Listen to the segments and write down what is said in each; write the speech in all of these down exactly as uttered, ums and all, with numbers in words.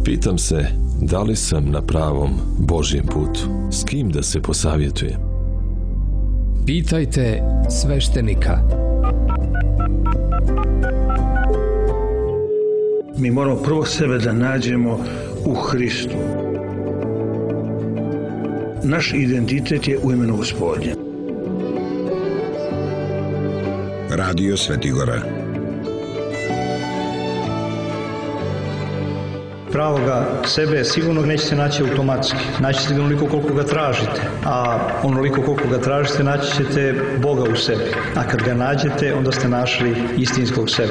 Pitam se da li sam na pravom Božjem putu, s kim da se posavjetujem. Pitajte sveštenika. Mi moramo prvo sebe da nađemo u Hristu. Naš identitet je u imenu Gospodnje. Radio Svetigora. Pravoga sebe sigurno nećete naći automatski. Naći ćete ga onoliko koliko ga tražite. A onoliko koliko ga tražite naći ćete Boga u sebi. A kad ga nađete, onda ste našli istinskog sebe.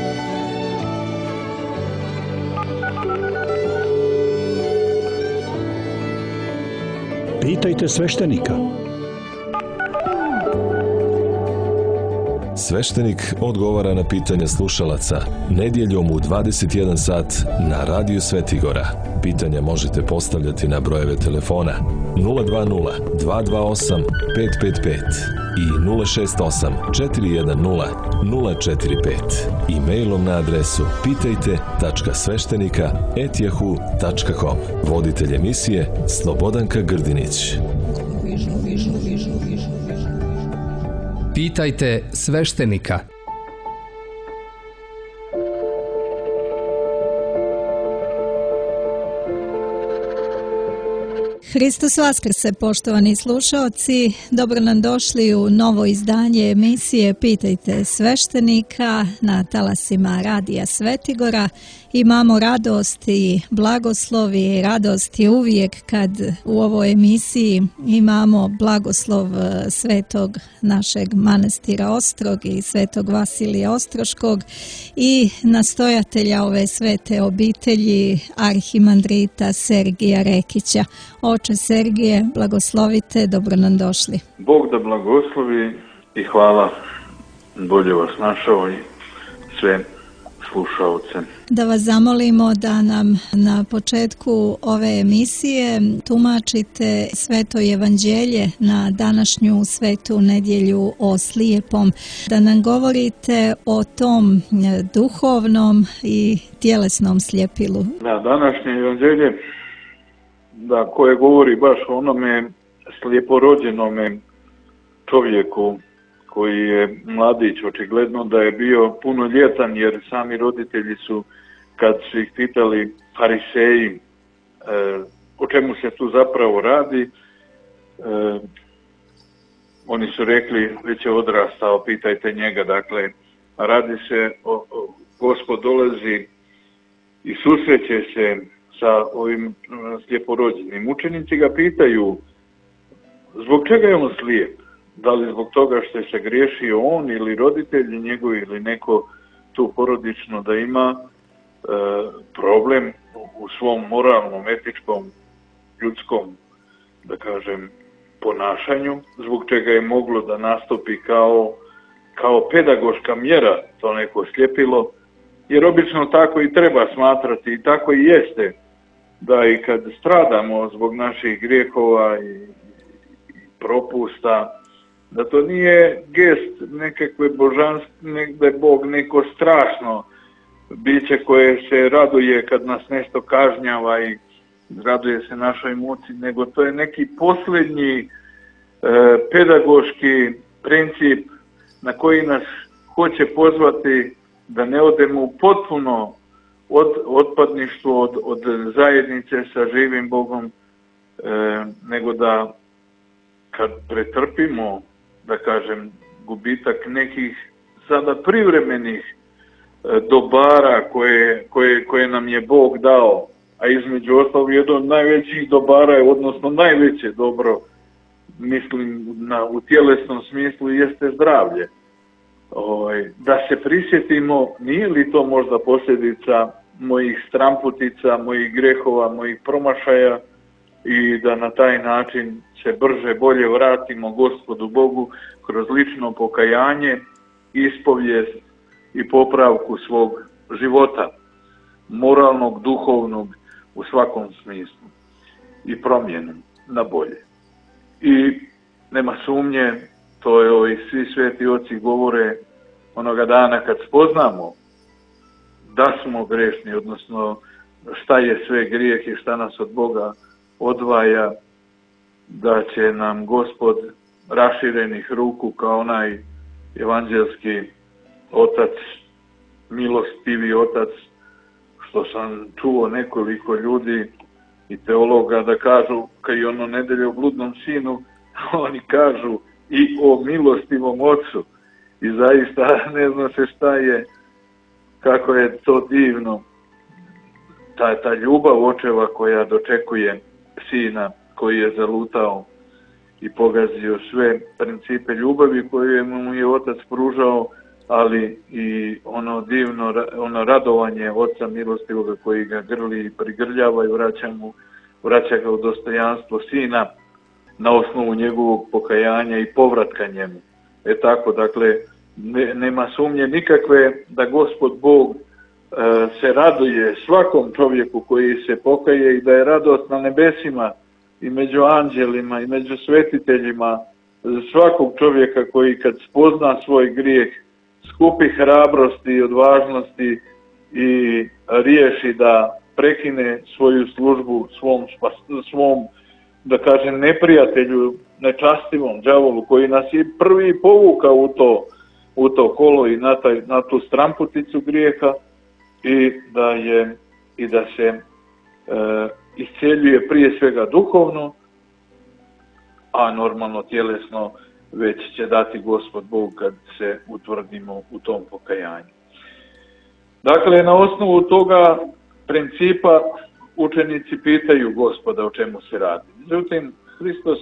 Pitajte sveštenika. Sveštenik odgovara na pitanja slušalaca nedjeljom u dvadeset jedan sat na Radio Svetigora. Pitanja možete postavljati na brojeve telefona nula dva nula, dva dva osam, pet pet pet i nula šest osam, četiri jedan nula, nula četiri pet. E-mailom na adresu pitajte tačka sveštenika at yahoo tačka com. Voditelj emisije Slobodanka Grdinić. Pitajte sveštenika. Hristos Vaskrse, poštovani slušaoci, dobro nam došli u novo izdanje emisije Pitajte sveštenika na talasima Radija Svetigora. Imamo radost i blagoslov i radost je uvijek kad u ovoj emisiji imamo blagoslov svetog našeg manastira Ostrog i svetog Vasilija Ostroškog i nastojatelja ove svete obitelji arhimandrita Sergija Rekića. Oče Sergije, blagoslovite, dobro nam došli. Bog da blagoslovi i hvala, bolje vas našao i sve slušaoce. Da vas zamolimo da nam na početku ove emisije tumačite Sveto evanđelje na današnju svetu nedjelju o slijepom, da nam govorite o tom duhovnom i tjelesnom sljepilu. Da, današnje evanđelje da koje govori baš o onome slijeporođenome čovjeku koji je mladić, očigledno da je bio punoljetan, jer sami roditelji su, kad su ih pitali fariseji e, o čemu se tu zapravo radi, e, oni su rekli već je odrastao, pitajte njega. Dakle, radi se o, o Gospod dolazi i susreće se sa ovim slijeporođenim. Učenici ga pitaju zbog čega je on slijep? Da li zbog toga što je se griješio on ili roditelji njegovi ili neko tu porodično da ima e, problem u svom moralnom, etičkom, ljudskom, da kažem, ponašanju, zbog čega je moglo da nastupi kao, kao pedagoška mjera to neko sljepilo, jer obično tako i treba smatrati i tako i jeste, da i kad stradamo zbog naših grijehova i, i propusta, da to nije gest nekakve božanske, da je Bog neko strašno biće koje se raduje kad nas nešto kažnjava i raduje se našoj muci, nego to je neki posljednji e, pedagoški princip na koji nas hoće pozvati da ne odemo u potpuno od otpadništvo od, od zajednice sa živim Bogom, e, nego da kad pretrpimo, da kažem, gubitak nekih sada privremenih e, dobara koje, koje, koje nam je Bog dao, a između ostalog jedno od najvećih dobara je, odnosno najveće dobro, mislim na, u tjelesnom smislu, jeste zdravlje. Ovaj, da se prisjetimo, nije li to možda posljedica mojih stramputica, mojih grehova, mojih promašaja i da na taj način se brže, bolje vratimo Gospodu Bogu kroz lično pokajanje, ispovijest i popravku svog života, moralnog, duhovnog, u svakom smislu i promjenu na bolje. I nema sumnje, to je ovi svi sveti oci govore onoga dana kad spoznamo da smo grešni, odnosno šta je sve grijeh i šta nas od Boga odvaja, da će nam Gospod raširenih ruku kao onaj evanđelski otac, milostivi otac, što sam čuo nekoliko ljudi i teologa da kažu, kad i ono nedelje o bludnom sinu, oni kažu i o milostivom ocu. I zaista ne zna se šta je, kako je to divno, ta, ta ljubav očeva koja dočekuje sina koji je zalutao i pogazio sve principe ljubavi koje mu je otac pružao, ali i ono divno, ono radovanje oca milostivoga koji ga grli i prigrljava i vraća, mu, vraća ga u dostojanstvo sina na osnovu njegovog pokajanja i povratka njemu. E tako, dakle, ne, nema sumnje nikakve da Gospod Bog e, se raduje svakom čovjeku koji se pokaje i da je radost na nebesima i među anđelima i među svetiteljima svakog čovjeka koji kad spozna svoj grijeh skupi hrabrosti i odvažnosti i riješi da prekine svoju službu svom, svom da kažem, neprijatelju, nečastivom đavolu koji nas je prvi povukao u to, u to kolo i na, taj, na tu stramputicu grijeha i da, je, i da se e, iscijeljuje prije svega duhovno, a normalno tjelesno već će dati Gospod Bog kad se utvrdimo u tom pokajanju. Dakle, na osnovu toga principa učenici pitaju Gospoda o čemu se radi. Međutim, Hristos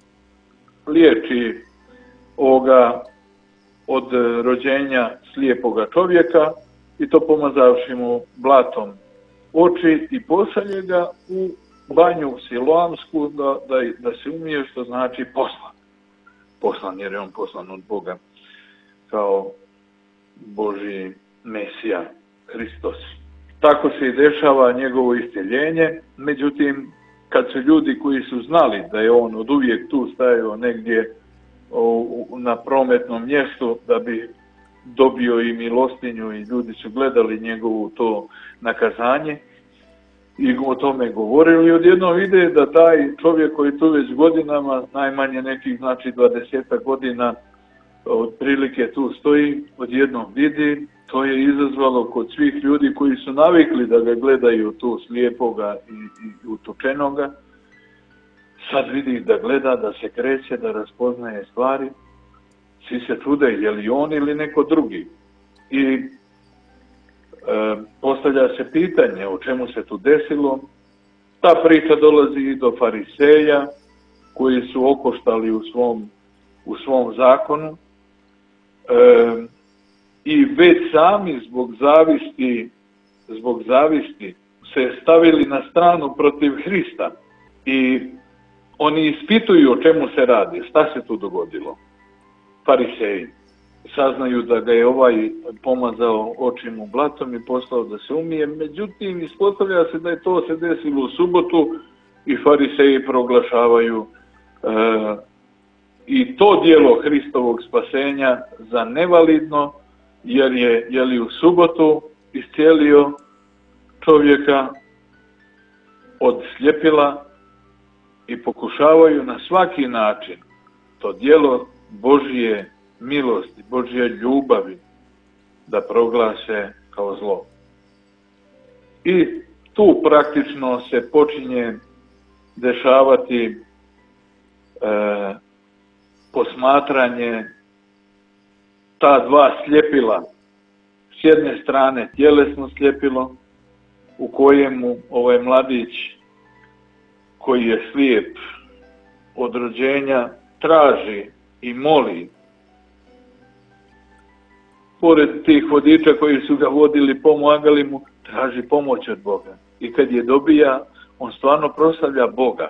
liječi ovoga od rođenja slijepoga čovjeka i to pomazavši mu blatom oči i pošalje ga u banju siloamsku da, da, da se umije, što znači poslan. Poslan jer je on poslan od Boga kao Božji Mesija, Hristos. Tako se i dešava njegovo iscjeljenje, međutim, kad su ljudi koji su znali da je on od uvijek tu stajao negdje u, na prometnom mjestu da bi dobio i milostinju i ljudi su gledali njegovu to nakazanje i o tome govorili, odjednom vide da taj čovjek koji tu već godinama, najmanje nekih znači dvadesetak godina, otprilike tu stoji, odjednom vidi, to je izazvalo kod svih ljudi koji su navikli da ga gledaju tu slijepoga i, i utučenoga, sad vidi da gleda, da se kreće, da raspoznaje stvari, svi se čude je li on ili neko drugi. I e, postavlja se pitanje o čemu se tu desilo. Ta priča dolazi i do fariseja koji su okoštali u svom, u svom zakonu e, i već sami zbog zavisti, zbog zavisti se stavili na stranu protiv Hrista i oni ispituju o čemu se radi, šta se tu dogodilo. Fariseji saznaju da ga je ovaj pomazao očim blatom i poslao da se umije, međutim ispostavlja se da je to se desilo u subotu i fariseji proglašavaju e, i to djelo Hristovog spasenja za nevalidno, jer je, je li u subotu iscijelio čovjeka od sljepila i pokušavaju na svaki način to djelo Božje milosti, Božje ljubavi da proglase kao zlo. I tu praktično se počinje dešavati e, posmatranje ta dva sljepila. S jedne strane tjelesno sljepilo u kojemu ovaj mladić koji je slijep od rođenja traži i moli pored tih vodiča koji su ga vodili, pomagali mu, traži pomoć od Boga. I kad je dobija, on stvarno proslavlja Boga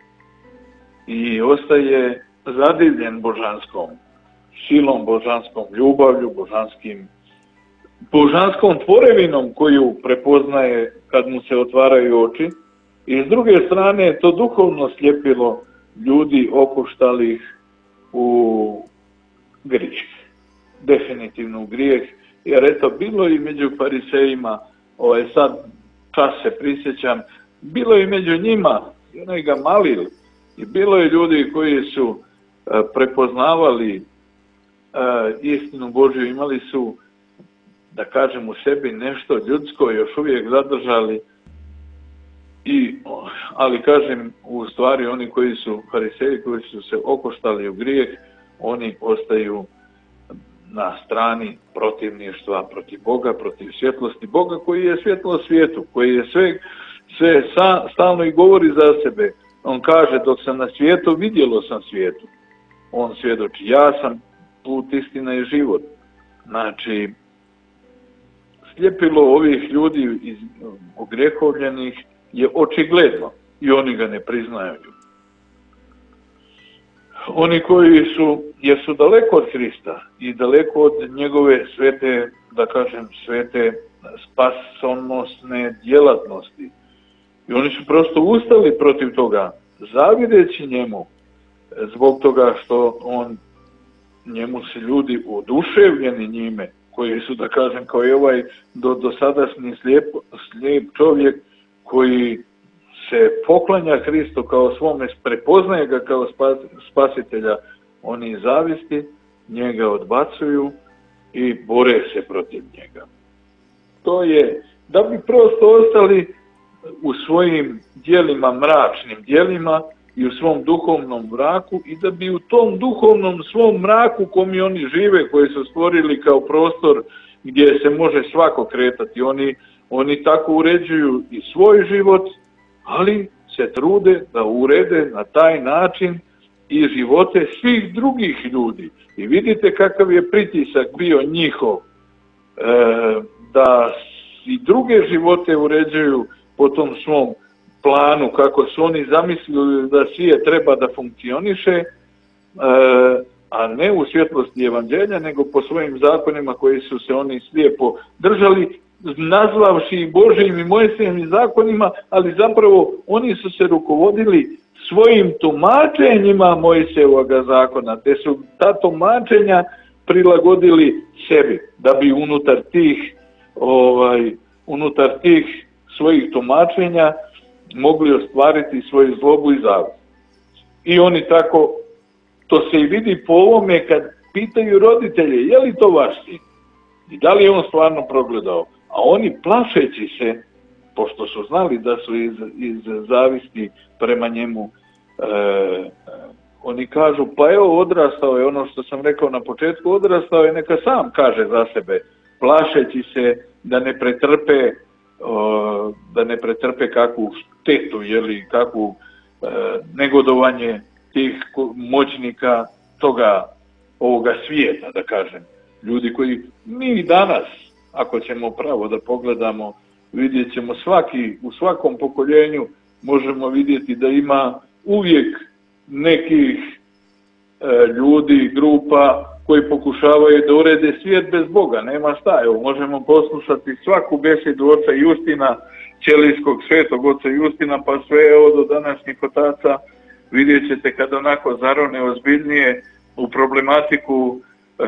i ostaje zadivljen božanskom silom, božanskom ljubavlju, božanskim, božanskom tvorevinom koju prepoznaje kad mu se otvaraju oči. I s druge strane to duhovno sljepilo ljudi okoštalih u grijeh. Definitivno u grijeh. Jer eto, bilo i među farisejima, ovaj sad čas se prisjećam, bilo je među njima, i onaj Gamalil, i bilo je ljudi koji su e, prepoznavali e, istinu Božju, imali su, da kažem, u sebi nešto ljudsko još uvijek zadržali, i, ali kažem, u stvari oni koji su fariseji, koji su se okoštali u grijeh, oni ostaju na strani protivništva protiv Boga, protiv svjetlosti Boga, koji je svjetlo svijetu, koji je sve, sve sa, stalno i govori za sebe. On kaže, dok sam na svijetu, vidjelo sam svijetu. On svjedoči, ja sam put, istina i život. Znači, sljepilo ovih ljudi iz ogrehovljenih je očigledno i oni ga ne priznaju. Oni koji su, jer su daleko od Hrista i daleko od njegove svete, da kažem, svete spasonosne djelatnosti. I oni su prosto ustali protiv toga, zavideći njemu, zbog toga što on, njemu se ljudi oduševljeni njime, koji su, da kažem, kao i ovaj do, do sadašnji slijep, slijep čovjek koji se poklanja Hristu kao svome, prepoznaje ga kao spasitelja, oni zavisti, njega odbacuju i bore se protiv njega. To je da bi prosto ostali u svojim djelima, mračnim djelima i u svom duhovnom mraku, i da bi u tom duhovnom svom mraku kom oni žive, koji su stvorili kao prostor gdje se može svako kretati, oni, oni tako uređuju i svoj život, ali se trude da urede na taj način i živote svih drugih ljudi. I vidite kakav je pritisak bio njihov, e, da i druge živote uređuju po tom svom planu, kako su oni zamislili da svijet treba da funkcioniše, e, a ne u svjetlosti evanđelja, nego po svojim zakonima koji su se oni slijepo držali, nazvavši Božijim i Mojsijevim zakonima, ali zapravo oni su se rukovodili svojim tumačenjima Mojsijevoga zakona, te su ta tumačenja prilagodili sebi, da bi unutar tih, ovaj, unutar tih svojih tumačenja mogli ostvariti svoju zlobu i zavist. I oni tako, to se i vidi po ovome kad pitaju roditelje, je li to vaš sin? I da li je on stvarno progledao? A oni, plašeći se, pošto su znali da su iz, iz zavisti prema njemu, e, oni kažu, pa evo, odrastao je, ono što sam rekao na početku, odrastao je, neka sam kaže za sebe, plašeći se da ne pretrpe, o, da ne pretrpe kakvu štetu, jeli, kakvu e, negodovanje tih moćnika toga, ovoga svijeta, da kažem. Ljudi koji mi danas, ako ćemo pravo da pogledamo, vidjet ćemo svaki, u svakom pokoljenju možemo vidjeti da ima uvijek nekih e, ljudi, grupa koji pokušavaju da urede svijet bez Boga, nema šta. Evo, možemo poslušati svaku besedu oca Justina, ćelijskog svetog oca Justina, pa sve evo do današnjih otaca, vidjet ćete kad onako zarone ozbiljnije u problematiku e,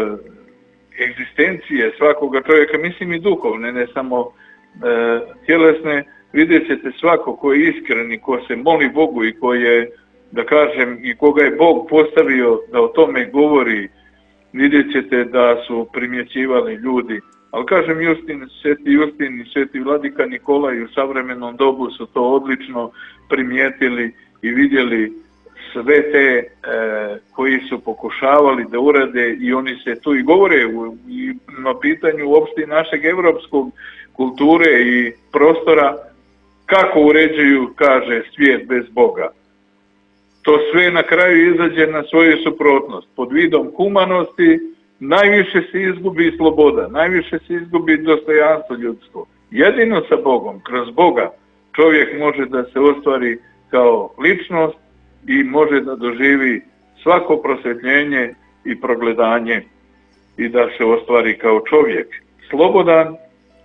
egzistencije svakoga čovjeka, mislim i duhovne, ne samo e, tjelesne, vidjet ćete svako ko je iskren i ko se moli Bogu i ko je, da kažem, i koga je Bog postavio da o tome govori, vidjet ćete da su primjećivali ljudi. Ali kažem, Justin, sveti Justin i sveti vladika Nikolaj u savremenom dobu su to odlično primijetili i vidjeli sve te e, koji su pokušavali da urade, i oni se tu i govore u, i na pitanju uopšte našeg evropskog kulture i prostora, kako uređuju, kaže, svijet bez Boga. To sve na kraju izađe na svoju suprotnost. Pod vidom humanosti najviše se izgubi sloboda, najviše se izgubi dostojanstvo ljudsko. Jedino sa Bogom, kroz Boga, čovjek može da se ostvari kao ličnost i može da doživi svako prosvjetljenje i progledanje i da se ostvari kao čovjek slobodan,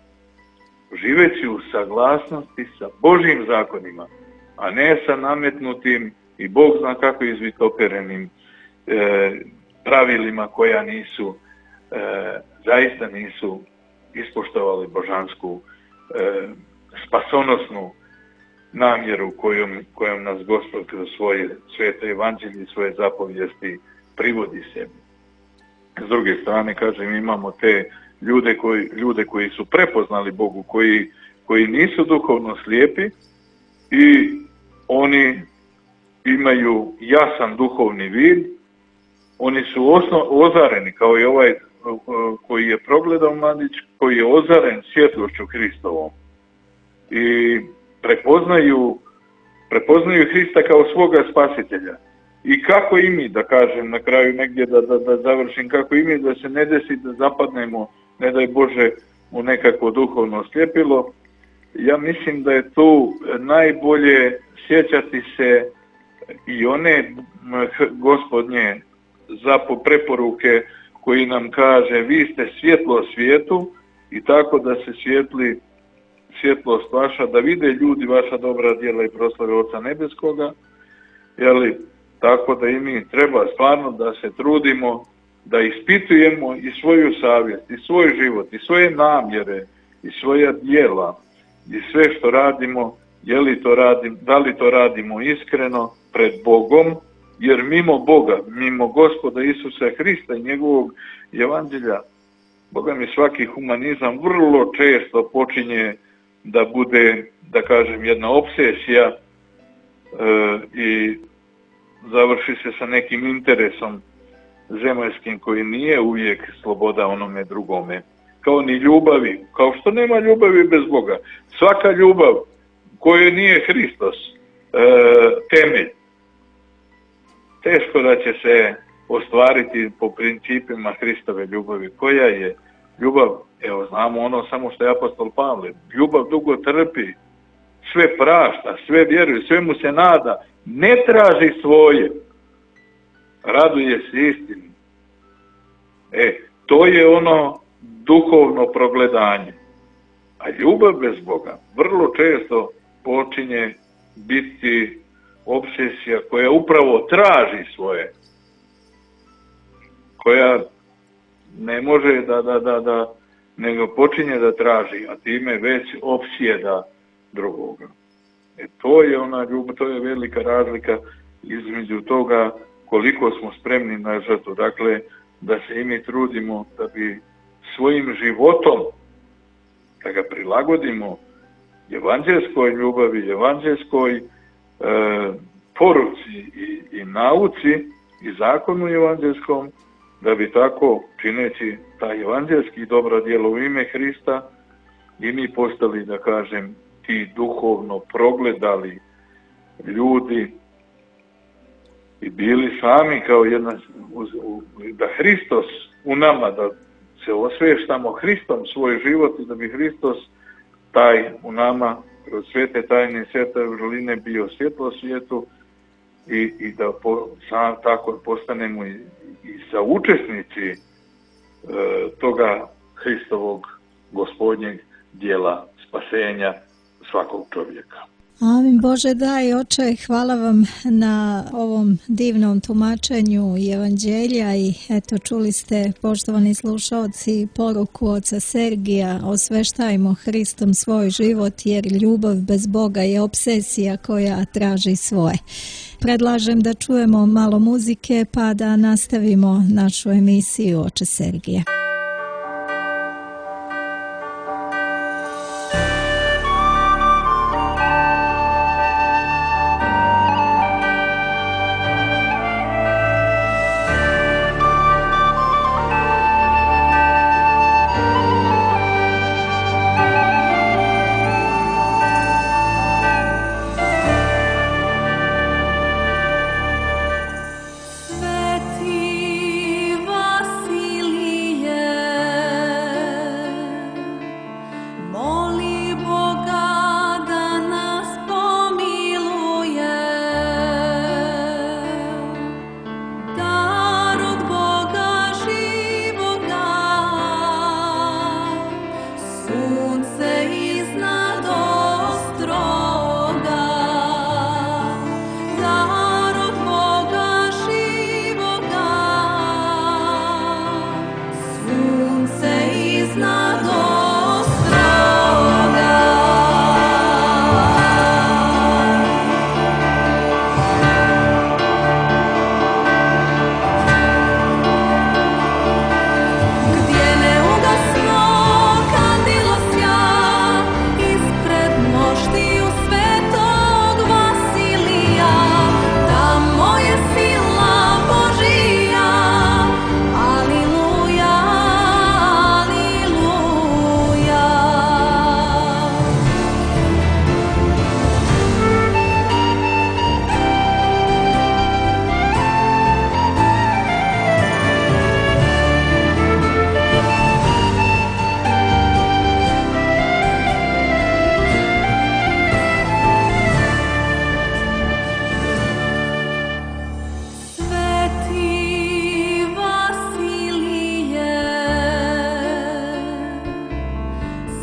živeći u saglasnosti sa Božjim zakonima, a ne sa nametnutim i Bog zna kako izvitoperenim e, pravilima koja nisu, e, zaista nisu ispoštovali božansku e, spasonosnu namjeru kojom, kojom nas Gospod kroz svoje svete evanđelje i svoje zapovijesti privodi sebi. S druge strane, kažem, imamo te ljude koji, ljude koji su prepoznali Bogu, koji, koji nisu duhovno slijepi i oni imaju jasan duhovni vid, oni su osno, ozareni kao i ovaj koji je progledao mladić, koji je ozaren svjetlošću Hristovom i prepoznaju, prepoznaju Hrista kao svoga spasitelja. I kako i mi, da kažem na kraju negdje da, da, da završim, kako i mi da se ne desi da zapadnemo, ne daj Bože, u nekako duhovno sljepilo, ja mislim da je tu najbolje sjećati se i one Gospodnje zapo preporuke koji nam kaže vi ste svjetlo svijetu i tako da se svijetli svjetlost vaša, da vide ljudi vaša dobra djela i proslave Oca Nebeskoga, jeli, tako da i mi treba stvarno da se trudimo, da ispitujemo i svoju savjest, i svoj život, i svoje namjere, i svoja djela, i sve što radimo, je li to radim, da li to radimo iskreno pred Bogom, jer mimo Boga, mimo Gospoda Isusa Hrista i njegovog evanđelja, Boga mi svaki humanizam vrlo često počinje da bude, da kažem, jedna obsesija e, i završi se sa nekim interesom zemaljskim koji nije uvijek sloboda onome drugome. Kao ni ljubavi, kao što nema ljubavi bez Boga. Svaka ljubav kojoj nije Hristos e, temelj, teško da će se ostvariti po principima Hristove ljubavi. Koja je ljubav? Evo, znamo ono samo što je apostol Pavle. Ljubav dugo trpi, sve prašta, sve vjeruje, sve mu se nada, ne traži svoje, raduje se istini. E, to je ono duhovno progledanje. A ljubav bez Boga vrlo često počinje biti obsesija koja upravo traži svoje, koja ne može da, da, da, da nego počinje da traži, a time već opsjeda drugoga. E, to je ona ljubav, to je velika razlika između toga koliko smo spremni na žrtvu. Dakle, da se i mi trudimo da bi svojim životom, da ga prilagodimo evanđelskoj ljubavi, evanđelskoj e, poruci i, i nauci i zakonu evanđelskom, da bi tako, čineći taj evanđelski dobro djelo u ime Hrista, i mi postali, da kažem, ti duhovno progledali ljudi i bili sami kao jedna, da Hristos u nama, da se osvještamo Hristom svoj život i da bi Hristos taj u nama kroz svete tajne i svete vrline bio svjetlo svijetu i, i da po, sam, tako postanemo i, i saučesnici e, toga Hristovog gospodnjeg djela spasenja svakog čovjeka. Amin. Bože daj, Oče, hvala vam na ovom divnom tumačenju evanđelja i eto, čuli ste, poštovani slušalci, poruku oca Sergija: osveštajmo Hristom svoj život, jer ljubav bez Boga je obsesija koja traži svoje. Predlažem da čujemo malo muzike pa da nastavimo našu emisiju oče Sergija. Sunce iznad ostroga.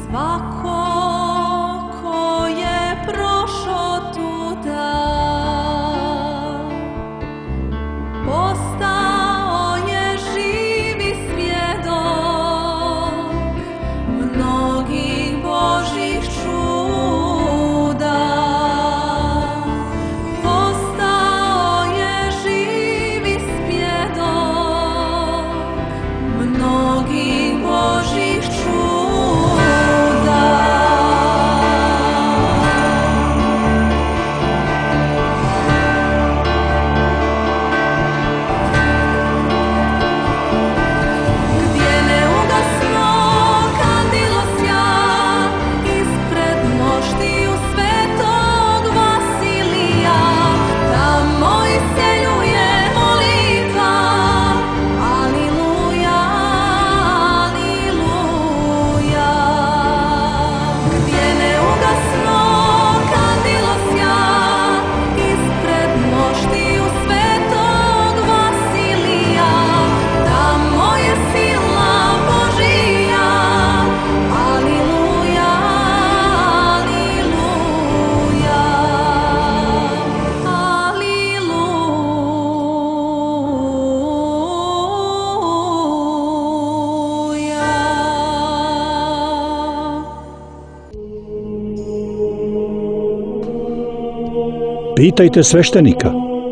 Pitajte sveštenika.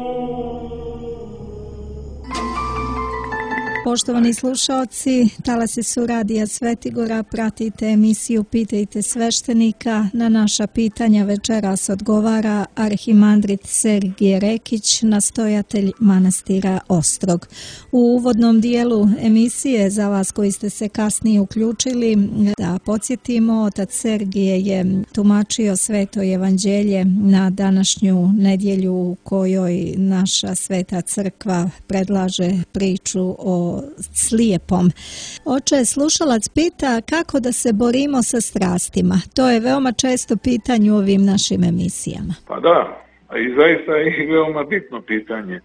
Poštovani slušaoci, talasi su Radija Svetigora, pratite emisiju Pitajte sveštenika. Na naša pitanja večeras odgovara arhimandrit Sergije Rekić, nastojatelj manastira Ostrog. U uvodnom dijelu emisije, za vas koji ste se kasnije uključili, da podsjetimo, otac Sergije je tumačio Sveto evanđelje na današnju nedjelju u kojoj naša Sveta crkva predlaže priču o slijepom. Oče, slušalac pita kako da se borimo sa strastima. To je veoma često pitanje u ovim našim emisijama. Pa da, a i zaista je veoma bitno pitanje.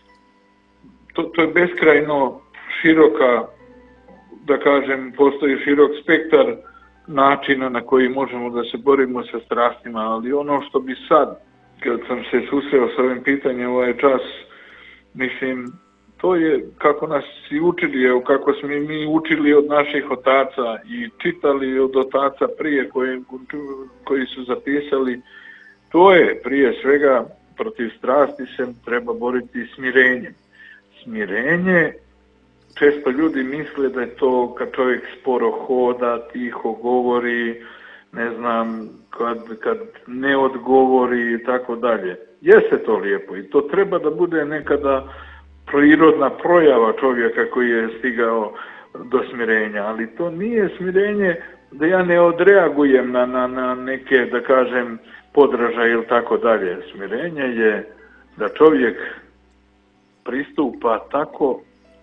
To, to je beskrajno široka, da kažem, postoji širok spektar načina na koji možemo da se borimo sa strastima, ali ono što bi sad, kad sam se susreo s ovim pitanjem ovaj čas, mislim, to je kako nas i učili, evo kako smo mi učili od naših otaca i čitali od otaca prije koji, koji su zapisali, to je prije svega protiv strasti se treba boriti smirenjem. Smirenje, često ljudi misle da je to kad čovjek sporo hoda, tiho govori, ne znam, kad, kad ne odgovori i tako dalje. Jeste to lijepo i to treba da bude nekada prirodna projava čovjeka koji je stigao do smirenja, ali to nije smirenje da ja ne odreagujem na, na, na neke, da kažem, podražaje ili tako dalje. Smirenje je da čovjek pristupa tako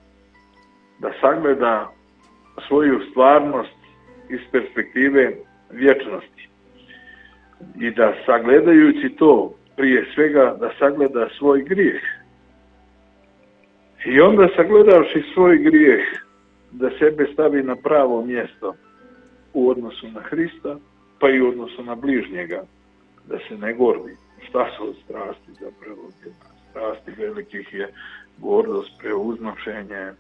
da sagleda svoju stvarnost iz perspektive vječnosti i da sagledajući to prije svega da sagleda svoj grijeh. I onda sagledavši svoj grijeh, da sebe stavi na pravo mjesto u odnosu na Hrista, pa i u odnosu na bližnjega, da se ne gordi. Šta su od strasti zapravo? Strasti velikih je gordost, preuznošenje, e,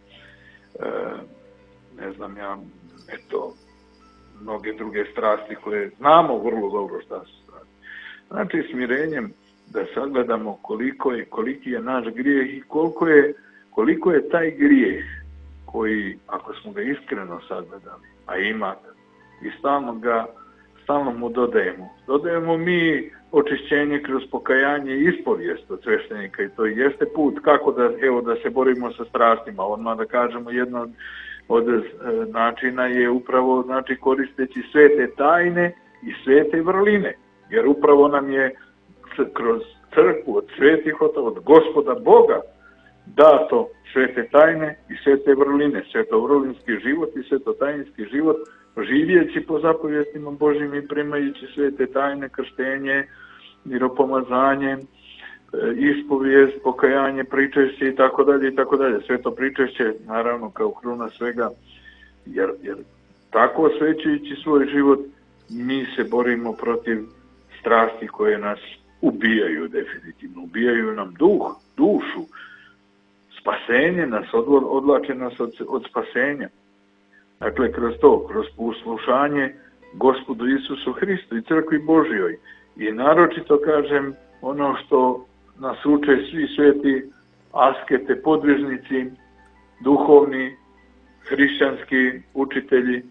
ne znam ja, eto, mnoge druge strasti koje znamo vrlo dobro šta su strasti. Znači, smirenjem da sagledamo koliko je, koliki je naš grijeh i koliko je koliko je taj grijeh koji, ako smo ga iskreno sagledali, a ima i stalno ga, stalno mu dodajemo. Dodajemo mi očišćenje kroz pokajanje i ispovijest od sveštenika i to jeste put kako da, evo, da se borimo sa strastima. Odmah da kažemo, jedno od, od e, načina je upravo, znači, koristeći svete tajne i svete vrline, jer upravo nam je kroz crkvu od svetih otova, od Gospoda Boga, dato svete tajne i svete vrline, svetovrlinski život i svetotajinski život, živjeći po zapovjestima Božjim i primajući svete tajne, krštenje, miropomazanje, ispovijest, pokajanje, pričešće i tako dalje i tako dalje. Sveto pričešće, naravno, kao kruna svega, jer, jer tako osvećujući svoj život mi se borimo protiv strasti koje nas ubijaju, definitivno. Ubijaju nam duh, dušu. Spasenje nas, odvlače nas od, od spasenja. Dakle, kroz to, kroz poslušanje Gospodu Isusu Hristu i Crkvi Božjoj. I naročito, kažem, ono što nas uče svi sveti askete, podvižnici, duhovni, hrišćanski učitelji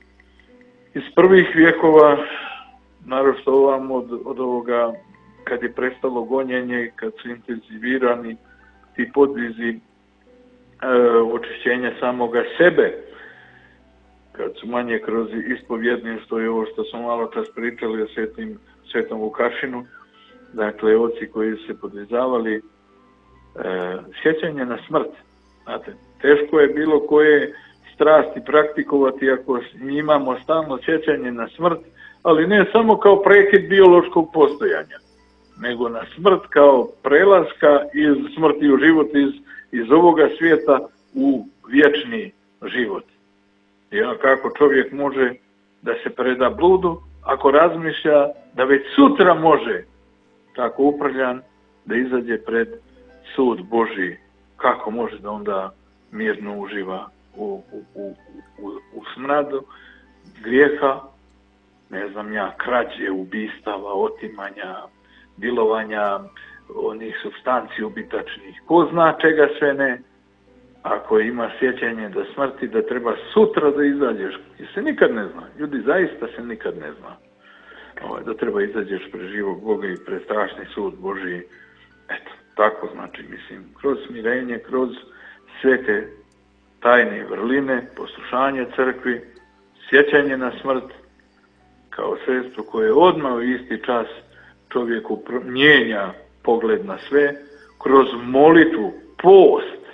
iz prvih vjekova, naročito ovam od, od ovoga, kad je prestalo gonjenje, kad su intenzivirani ti podvizi e, očišćenja samoga sebe, kad su manje kroz ispovjedništvo i ovo što smo malo čas pričali o svetim, svetom Vukašinu, dakle, oci koji su se podvizavali, e, sjećanje na smrt. Znate, teško je bilo koje strasti praktikovati ako imamo stalno sjećanje na smrt, ali ne samo kao prekid biološkog postojanja, nego na smrt kao prelaska iz smrti u život, iz, iz ovoga svijeta u vječni život. I kako čovjek može da se preda bludu, ako razmišlja da već sutra može, tako uprljan, da izađe pred sud Božji, kako može da onda mirno uživa u, u, u, u, u smradu grijeha, ne znam ja, krađe, ubistava, otimanja, dilovanja onih supstanci ubitačnih, ko zna čega sve ne, ako ima sjećanje da smrti, da treba sutra da izađeš, i se nikad ne zna, ljudi zaista se nikad ne zna, ovaj, da treba izađeš pred živog Boga i pred strašni sud Božji. Eto, tako znači, mislim, kroz smirenje, kroz sve te tajne vrline, poslušanje crkvi, sjećanje na smrt, kao sredstvo koje odmah u isti čas čovjeku mijenja pogled na sve, kroz molitvu, post.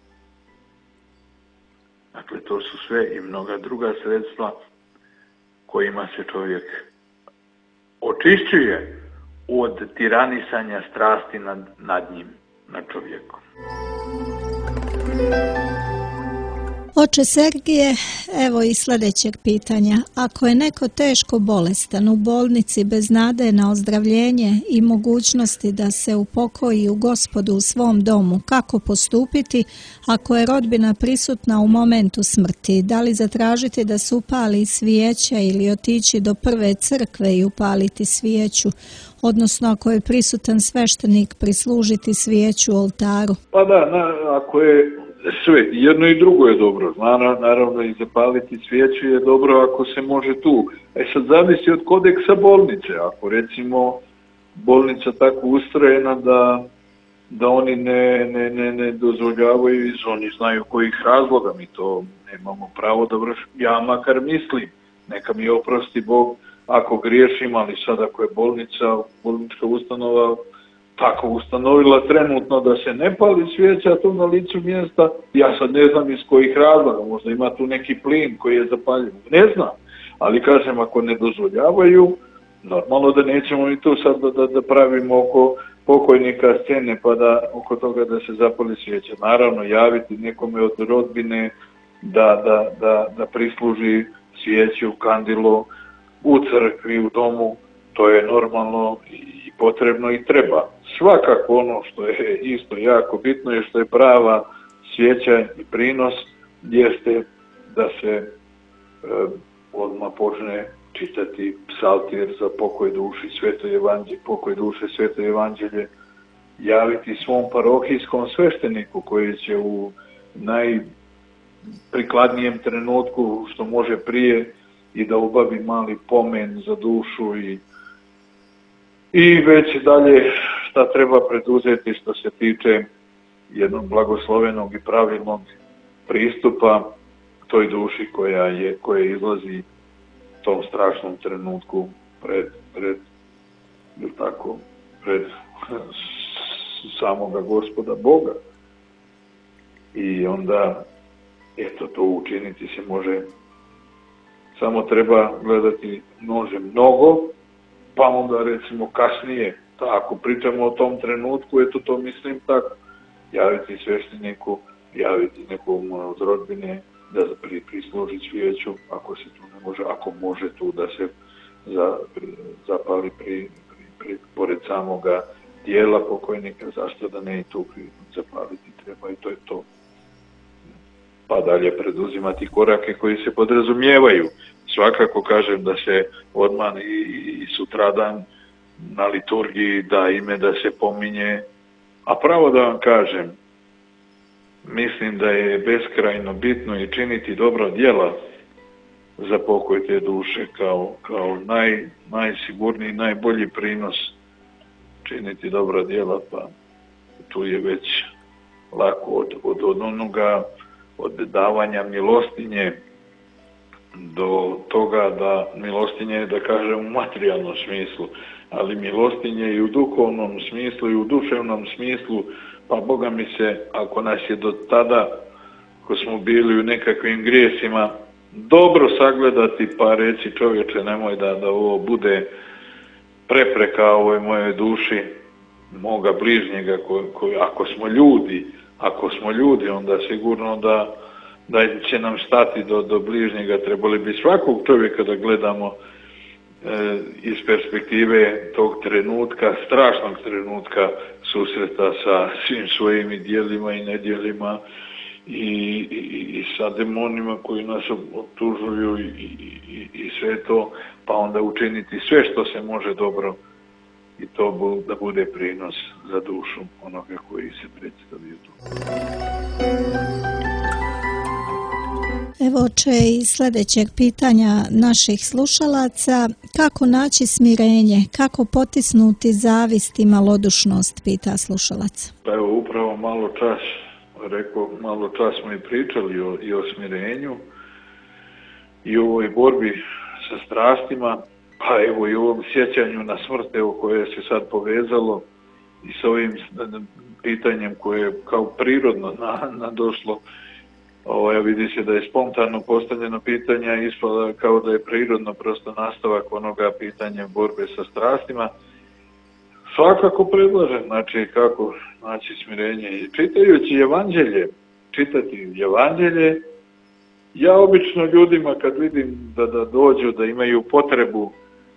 Dakle, to su sve i mnoga druga sredstva kojima se čovjek očišćuje od tiranisanja strasti nad, nad njim, nad čovjekom. Oče Sergije, evo i sljedećeg pitanja. Ako je neko teško bolestan u bolnici bez nade na ozdravljenje i mogućnosti da se upokoji u Gospodu u svom domu, kako postupiti ako je rodbina prisutna u momentu smrti? Da li zatražiti da se upali svijeća ili otići do prve crkve i upaliti svijeću? Odnosno, ako je prisutan sveštenik, prislužiti svijeću u oltaru? Pa da, na, ako je sve, jedno i drugo je dobro. Naravno i zapaliti svijeću je dobro ako se može tu. E sad zavisi od kodeksa bolnice. Ako recimo bolnica tako ustrojena da, da oni ne, ne, ne, ne dozvoljavaju, iz oni znaju kojih razloga, mi to nemamo pravo da vršimo. Ja makar mislim, neka mi oprosti Bog ako griješim, ali sad ako je bolnica, bolnička ustanova tako ustanovila trenutno da se ne pali svijeća tu na licu mjesta, ja sad ne znam iz kojih razloga, možda ima tu neki plin koji je zapaljen, ne znam, ali kažem, ako ne dozvoljavaju, normalno da nećemo i tu sad da, da, da pravimo oko pokojnika scene pa da oko toga da se zapali svijeća. Naravno, javiti nekome od rodbine da, da, da, da prisluži svijeću, kandilo u crkvi, u domu, to je normalno i potrebno i treba. Svakako ono što je isto jako bitno je što je prava svijeća i prinos jeste da se e, odmah počne čitati psaltir za pokoj duši, sveto evanđelje, pokoj duše, sveto evanđelje, javiti svom parohijskom svešteniku koji će u najprikladnijem trenutku što može prije i da obavi mali pomen za dušu i I već dalje šta treba preduzeti što se tiče jednog blagoslovenog i pravilnog pristupa toj duši koja je koja izlazi u tom strašnom trenutku pred, pred, tako, pred samoga Gospoda Boga. I onda, eto, to učiniti se može, samo treba gledati može mnogo, pa onda recimo kasnije, ako pričamo o tom trenutku, eto to mislim tako, javiti svešteniku, javiti nekom od rodbine da pri, prisluži svijeću, ako se tu ne može, ako može tu da se za, zapali pri, pri, pri, pored samoga dijela pokojnika, zašto da ne i tu zapaliti treba i to je to. Pa dalje preduzimati korake koji se podrazumijevaju. Svakako kažem da se odmah i, i sutradan na liturgiji da ime da se pominje, a pravo da vam kažem, mislim da je beskrajno bitno i činiti dobra djela za pokoj te duše kao, kao naj, najsigurniji, najbolji prinos činiti dobra djela, pa tu je već lako od, od, od onoga, od davanja milostinje do toga da milostinje, da kažem u materijalnom smislu, ali milostinje i u duhovnom smislu i u duševnom smislu, pa Boga mi se, ako nas je do tada, ko smo bili u nekakvim grijesima, dobro sagledati pa reći čovječe nemoj da, da ovo bude prepreka ovoj mojoj duši, moga bližnjega, ko, ko, ako smo ljudi, ako smo ljudi, onda sigurno da, da će nam stati do, do bližnjega, trebali bi svakog čovjeka da gledamo e, iz perspektive tog trenutka, strašnog trenutka susreta sa svim svojim djelima i nedjelima i, i, i sa demonima koji nas optužuju i, i, i sve to, pa onda učiniti sve što se može dobro i to bu, da bude prinos za dušu onoga koji se predstavio tu. Evo oče iz sljedećeg pitanja naših slušalaca, kako naći smirenje, kako potisnuti zavist i malodušnost, pita slušalac. Pa evo upravo malo čas, rekao, malo čas smo i pričali o, i o smirenju i o ovoj borbi sa strastima, pa evo i u ovom sjećanju na smrt, evo koje se sad povezalo i s ovim pitanjem koje je kao prirodno na, na došlo. Ovo, ja vidi se da je spontano postavljeno pitanje, a ispada kao da je prirodno prosto nastavak onoga pitanja borbe sa strastima. Svakako predlažem, znači kako naći smirenje. I čitajući evanđelje, čitati evanđelje, ja obično ljudima kad vidim da, da dođu, da imaju potrebu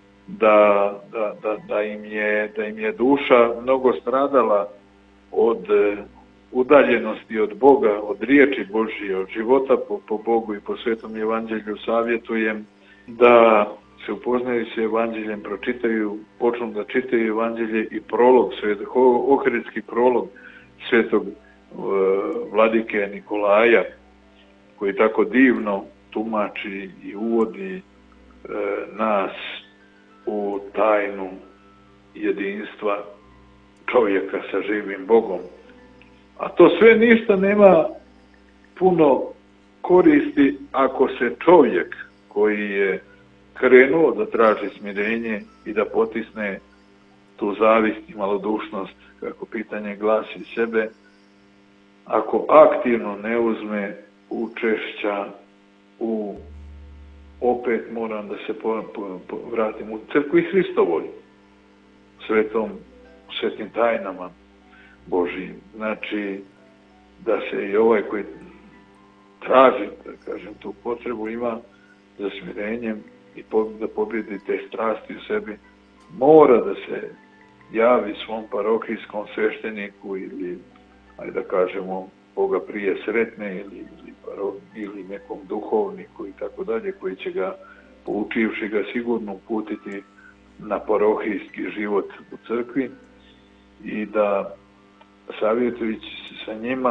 da, da, da, da, im je, da im je duša mnogo stradala od udaljenosti od Boga, od riječi Božije, od života po, po Bogu i po Svetom evanđelju savjetujem da se upoznaju s evanđeljem, pročitaju, počnu da čitaju evanđelje i prolog svetog, ohridski prolog svetog uh, vladike Nikolaja, koji tako divno tumači i uvodi uh, nas u tajnu jedinstva čovjeka sa živim Bogom. A to sve ništa nema puno koristi ako se čovjek koji je krenuo da traži smirenje i da potisne tu zavist i malodušnost, kako pitanje glasi sebe, ako aktivno ne uzme učešća u, opet moram da se po, po, po, vratim u crkvu i Hristovoj, svetom, svetim tajnama Božijim. Znači, da se i ovaj koji traži, da kažem, tu potrebu ima za smirenjem i da pobjedi te strasti u sebi, mora da se javi svom parohijskom svešteniku ili, ajde da kažemo, Boga prije sretne ili, ili, paro, ili nekom duhovniku i tako dalje, koji će ga, poučivši ga, sigurno uputiti na parohijski život u crkvi i da savjetujući se sa njima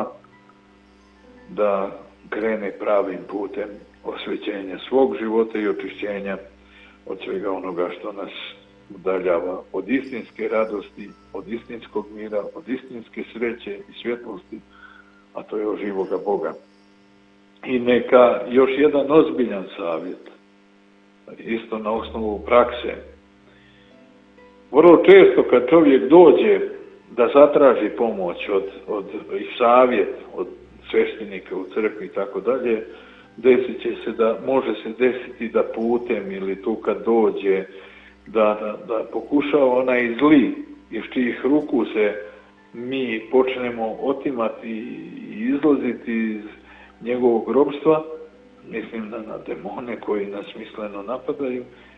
da krene pravim putem osvećenja svog života i očišćenja od svega onoga što nas udaljava od istinske radosti, od istinskog mira, od istinske sreće i svjetlosti, a to je od živoga Boga. I neka još jedan ozbiljan savjet, isto na osnovu prakse. Vrlo često kad čovjek dođe da zatraži pomoć od, od, i savjet od sveštenika u crkvi i tako dalje, desit će se da, može se desiti da putem ili tu kad dođe, da, da, da pokušava onaj zli iz čijih ruku se mi počnemo otimati i izlaziti iz njegovog robstva, mislim da na demone koji nas misleno napadaju,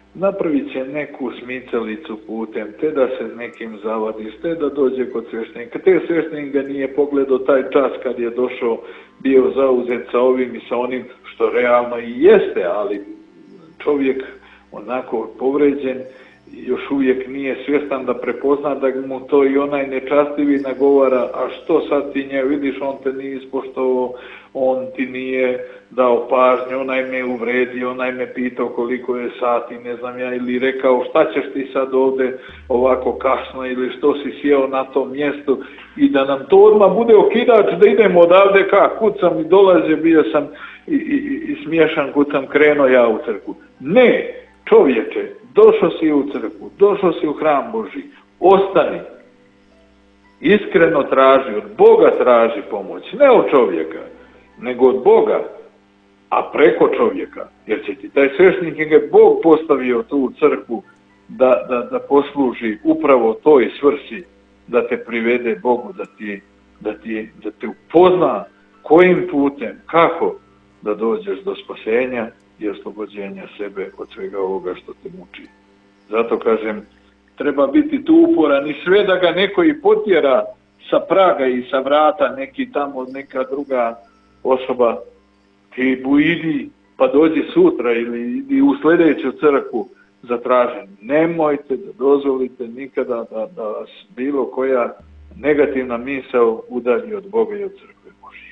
napravit će neku smicalicu putem, te da se nekim zavadiš, te da dođe kod sveštenika. Te sveštenik ga nije pogledao taj čas kad je došao, bio zauzet sa ovim i sa onim, što realno i jeste, ali čovjek onako povređen, još uvijek nije svjestan da prepozna da mu to i onaj nečastivi nagovara, a što sad ti nje vidiš, on te nije ispoštovao, on ti nije dao pažnju, onaj me uvredio, onaj me pitao koliko je sati, ne znam ja, ili rekao šta ćeš ti sad ovdje ovako kasno, ili što si sjeo na tom mjestu, i da nam to odmah bude okidač da idemo odavde, ka kucam i dolaze, bio sam i, i, i smiješan kud sam krenuo ja u crkvu. Ne, čovječe, došao si u crkvu, došao si u hram Božji, ostani. Iskreno traži, od Boga traži pomoć, ne od čovjeka, nego od Boga, a preko čovjeka. Jer će ti taj sveštenik je Bog postavio tu u crkvu da, da, da posluži upravo toj svrsi, da te privede Bogu, da ti, da ti, da te upozna kojim putem, kako da dođeš do spasenja i oslobođenja sebe od svega ovoga što te muči. Zato kažem, treba biti tu uporan i sve da ga neko i potjera sa praga i sa vrata, neki tamo, neka druga osoba, ti idi pa dođi sutra ili idi u sljedeću crkvu zatražen. Nemojte da dozvolite nikada da, da vas bilo koja negativna misao udalji od Boga i od crkve Božje.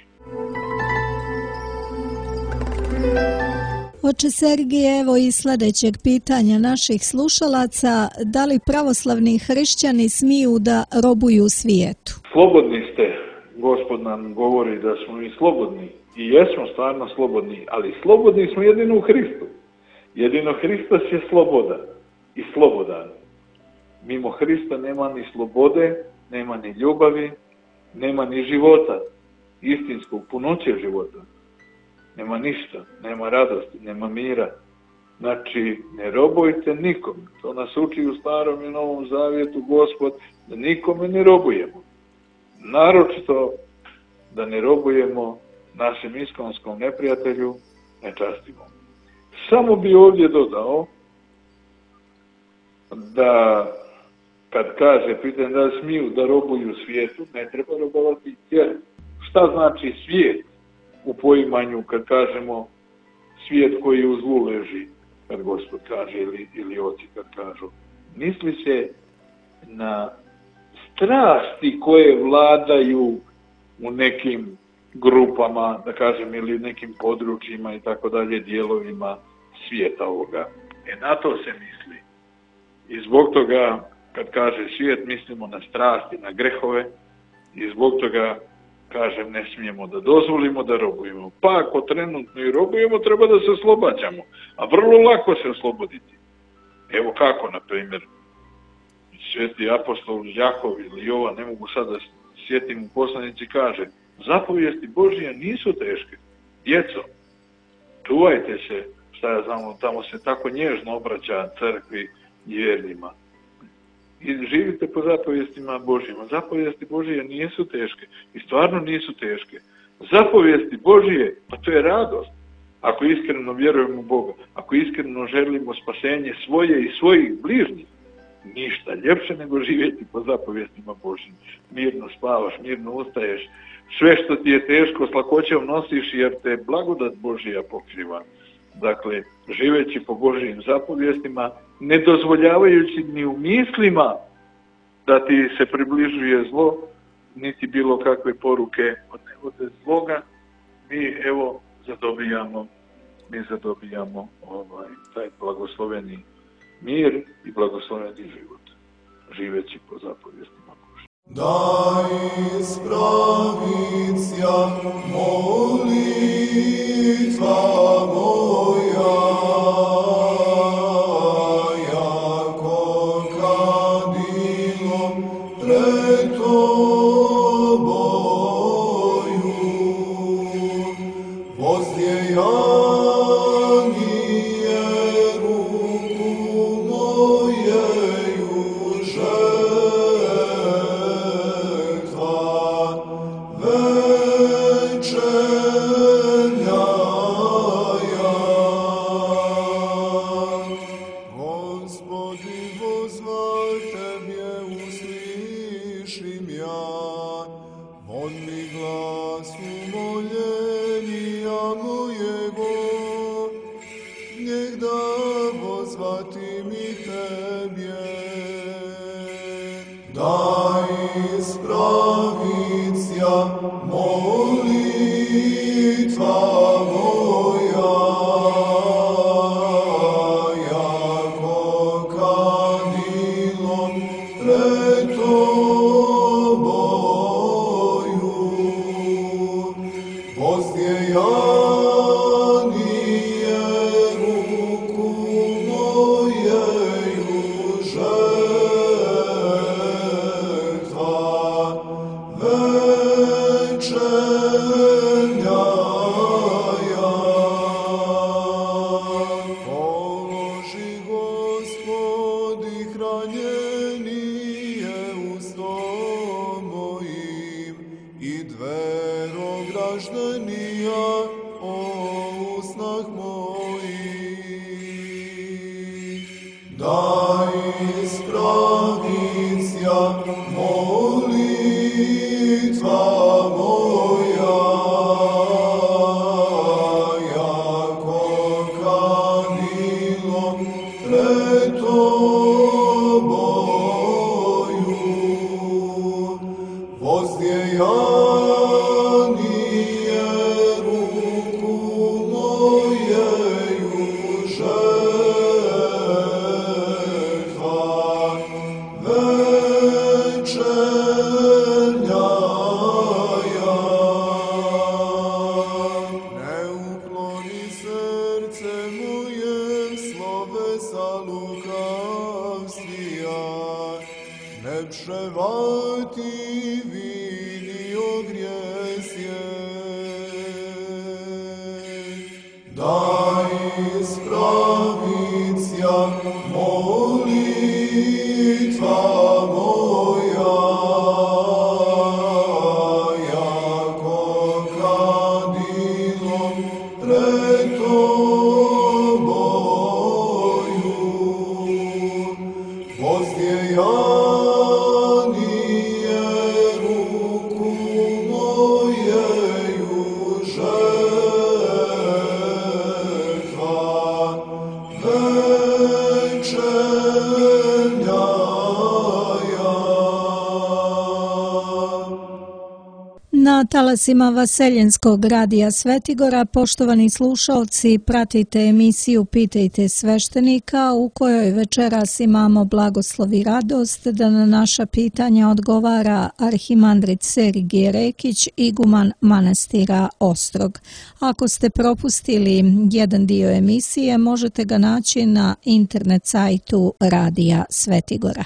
Oče Sergije, evo i sljedećeg pitanja naših slušalaca. Da li pravoslavni hrišćani smiju da robuju svijetu? Slobodni ste. Gospod nam govori da smo mi slobodni. I jesmo stvarno slobodni, ali slobodni smo jedino u Hristu. Jedino Hristos je sloboda i slobodan. Mimo Hrista nema ni slobode, nema ni ljubavi, nema ni života, istinskog punoće života. Nema ništa, nema radosti, nema mira. Znači, ne robujte nikom. To nas uči u Starom i Novom Zavjetu Gospod, da nikome ne robujemo. Naročito da ne robujemo našem iskonskom neprijatelju, nečastivom. Samo bi ovdje dodao da kad kaže, pitanje da li smiju da robuju svijetu, ne treba robovati jer šta znači svijet u poimanju kad kažemo svijet koji u zlu leži, kad Gospod kaže ili, ili oci kad kažu. Misli se na strasti koje vladaju u nekim grupama, da kažem, ili nekim područjima i tako dalje, dijelovima svijeta ovoga. E na to se misli. I zbog toga, kad kaže svijet, mislimo na strasti, na grehove, i zbog toga, kažem, ne smijemo da dozvolimo da robujemo. Pa ako trenutno i robujemo, treba da se oslobađamo. A vrlo lako se osloboditi. Evo kako, na primjer, sveti apostol Jakov ili Jovan, ne mogu sad da sjetim u poslanici, kaže, zapovijesti Božije nisu teške. Djeco, čuvajte se, šta ja znam, tamo se tako nježno obraća crkvi i vjernima. I živite po zapovijestima Božijima. Zapovijesti Božije nisu teške. I stvarno nisu teške. Zapovijesti Božije, pa to je radost. Ako iskreno vjerujemo u Boga, ako iskreno želimo spasenje svoje i svojih bližnjih, ništa ljepše nego živjeti po zapovjestima Božijim. Mirno spavaš, mirno ustaješ. Sve što ti je teško s lakoćom nosiš jer te blagodat Božija pokriva. Dakle, živeći po Božijim zapovjestima, ne dozvoljavajući ni u mislima da ti se približuje zlo, niti bilo kakve poruke od, od zloga, mi evo zadobijamo, mi zadobijamo ovaj, taj blagosloveni mir i blagosloveni život, živeći po zapovjestima Božijim. Daj spravicja molitva moja, jako kadilo pred Tobою, vozdjejanije ruku mojeju žetva, večernja pozvati mi tebje. Daj ispravicja molitva moja, jako kadilo pred tobою. Pozdjejanije ruku mojeju žetva večernjaja. Položi Gospodi hranjenije usto mojim i dvero graždanija o usnah mojih. Daj ispravicja molitva moja, jako kadilo pred tobою. Pozdjejanije ruku mojeju žetva večernjaja. Ne ukloni srce moje slovesa lukavstvija, ne převati vinio grijesje. Daj ispravicja molitva moja, jako kadilo pred tobою. Pozdjejanije ruku mojeju žetva večernjaja. Na talasima Vaseljenskog radija Svetigora, poštovani slušalci, pratite emisiju Pitajte sveštenika, u kojoj večeras imamo blagoslov i radost da na naša pitanja odgovara arhimandrit Sergije Rekić, iguman manastira Ostrog. Ako ste propustili jedan dio emisije, možete ga naći na internet sajtu Radija Svetigora.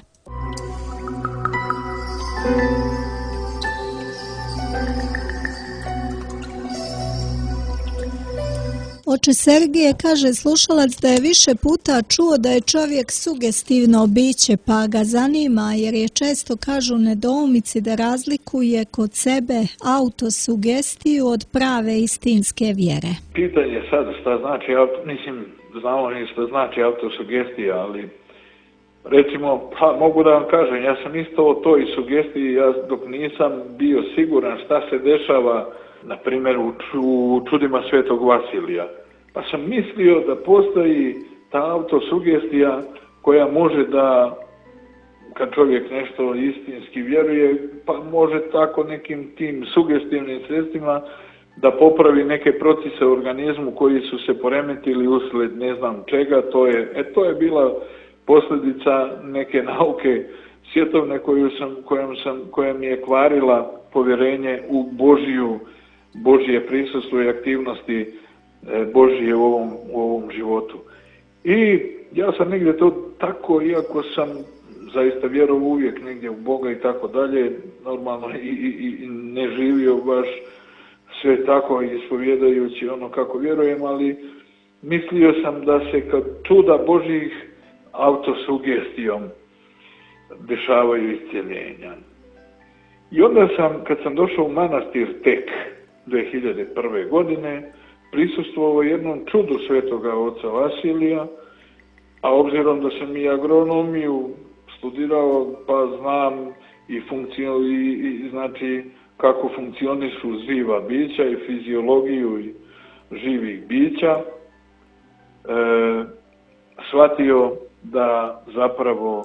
Oče Sergije, kaže slušalac da je više puta čuo da je čovjek sugestivno biće, pa ga zanima jer je često, kažu, nedoumici da razlikuje kod sebe autosugestiju od prave istinske vjere. Pitanje sad šta znači, auto, mislim, znamo ni šta znači autosugestija, ali recimo, pa mogu da vam kažem, ja sam isto o toj sugestiji, ja dok nisam bio siguran šta se dešava, na primjer u, u čudima Svetog Vasilija. Pa sam mislio da postoji ta autosugestija koja može da, kad čovjek nešto istinski vjeruje, pa može tako nekim tim sugestivnim sredstvima da popravi neke procese u organizmu koji su se poremetili usled ne znam čega. To je, e, to je bila posljedica neke nauke svjetovne koju sam, kojom sam, koja mi je kvarila povjerenje u Božiju, Božje prisustvo i aktivnosti Božje u ovom, u ovom životu. I ja sam negdje to tako, iako sam zaista vjerovao uvijek negdje u Boga i tako dalje, normalno i, i, i ne živio baš sve tako ispovjedajući ono kako vjerujem, ali mislio sam da se kad čuda Božjih autosugestijom dešavaju iscjeljenja. I onda sam, kad sam došao u manastir tek dvije hiljade prve. godine, prisustvovao jednom čudu svetoga oca Vasilija, a obzirom da sam i agronomiju studirao, pa znam i funkciju i, i znači kako funkcionišu živa bića i fiziologiju i živih bića. E, shvatio da zapravo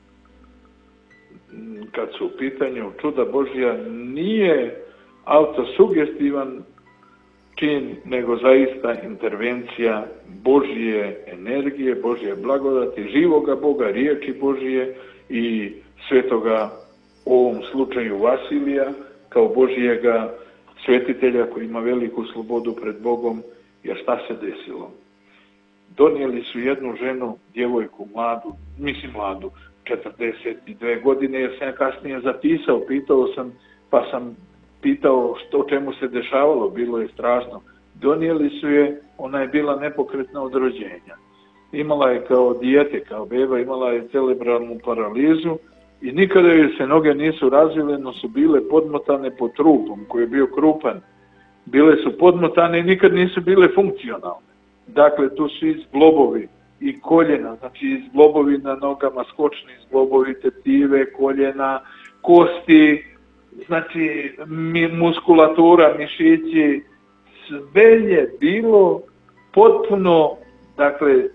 kad su u pitanju čuda Božja nije autosugestivan čin, nego zaista intervencija Božje energije, Božje blagodati, živoga Boga, riječi Božje i svetoga, u ovom slučaju Vasilija, kao Božjega svetitelja koji ima veliku slobodu pred Bogom. Jer šta se desilo? Donijeli su jednu ženu, djevojku mladu, mislim mladu, četrdeset dvije godine, jer sam ja kasnije zapisao, pitao sam, pa sam pitao što, o čemu se dešavalo, bilo je strašno. Donijeli su je, ona je bila nepokretna od rođenja. Imala je kao dijete, kao beba, imala je cerebralnu paralizu i nikada joj se noge nisu razvile, no su bile podmotane pod trupom koji je bio krupan. Bile su podmotane i nikad nisu bile funkcionalne. Dakle, tu su i zglobovi i koljena, znači i zglobovi na nogama, skočni zglobovi, tetive, koljena, kosti, znači muskulatura, mišići, sve je bilo potpuno, dakle, e,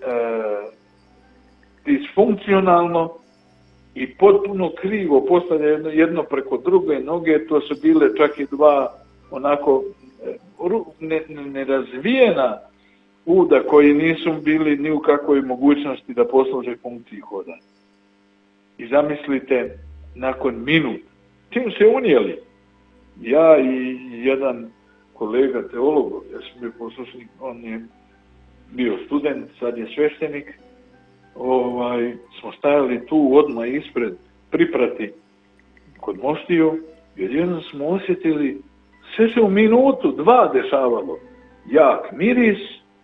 disfunkcionalno i potpuno krivo postavljeno jedno preko druge noge. To su bile čak i dva onako nerazvijena ne uda koji nisu bili ni u kakvoj mogućnosti da posluže funkciji hodanja. I zamislite, nakon minut, čim se unijeli, ja i jedan kolega teolog, ja sam bio poslušnik, on je bio student, sad je sveštenik, ovaj, smo stajali tu odmah ispred priprati kod moštiju, jer jednom smo osjetili, sve se u minutu, dva dešavalo. Jak miris,